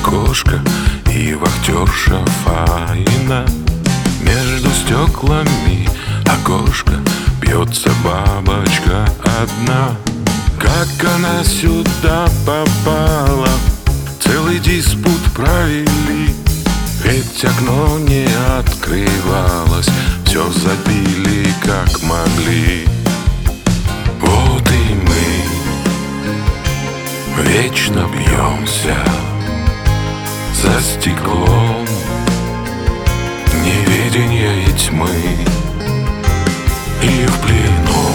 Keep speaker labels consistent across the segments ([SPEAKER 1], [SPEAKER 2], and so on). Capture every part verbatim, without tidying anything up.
[SPEAKER 1] окошко и вахтерша Фаина. Между стеклами окошко бьется бабочка одна. Как она сюда попала, целый диспут провели. Ведь окно не открывалось, все забили как могли. Вот и мы вечно бьемся за стеклом неведения и тьмы, и в плену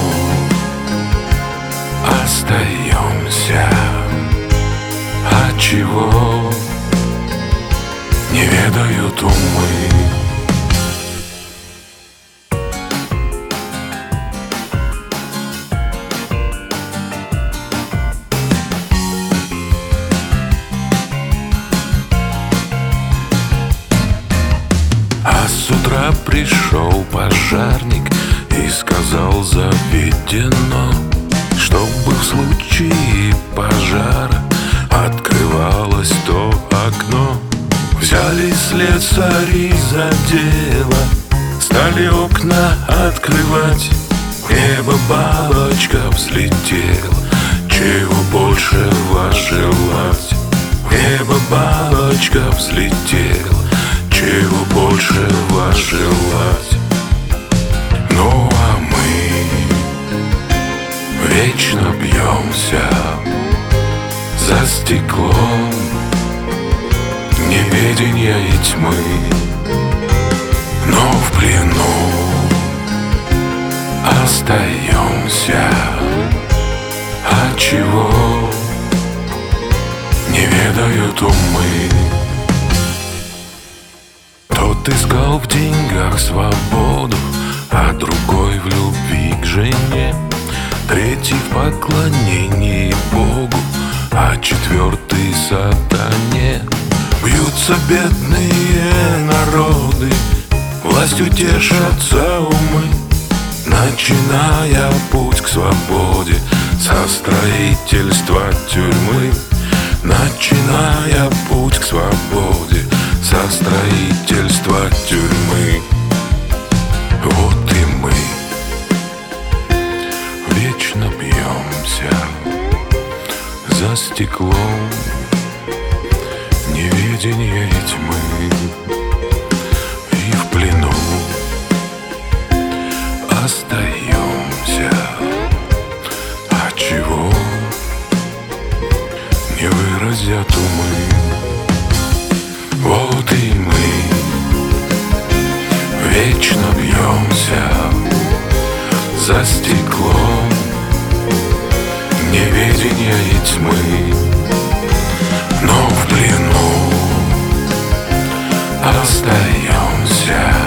[SPEAKER 1] остаемся. От чего не ведают умы. А с утра пришел пожарник и сказал заведено, чтобы в случае пожара открывалось то окно. Взяли слесари за дело, стали окна открывать. В небо бабочка взлетела, чего больше вас желать? В небо бабочка взлетела, чего больше вас желать? Ну а мы вечно бьемся за стеклом неведения и тьмы, но в плену остаемся. От чего не ведают умы. Тот искал в деньгах свободу, а другой в любви к жене, третий в поклонении Богу, а четвертый сатане. Бьются бедные народы, властью тешатся умы, начиная путь к свободе со строительства тюрьмы. Начиная путь к свободе со строительства тюрьмы. Вот и мы вечно бьемся за стеклом неведения и тьмы, и в плену остаемся. А чего не выразят умы. Вот и мы вечно бьемся за стеклом неведения и тьмы, но в плену остаемся.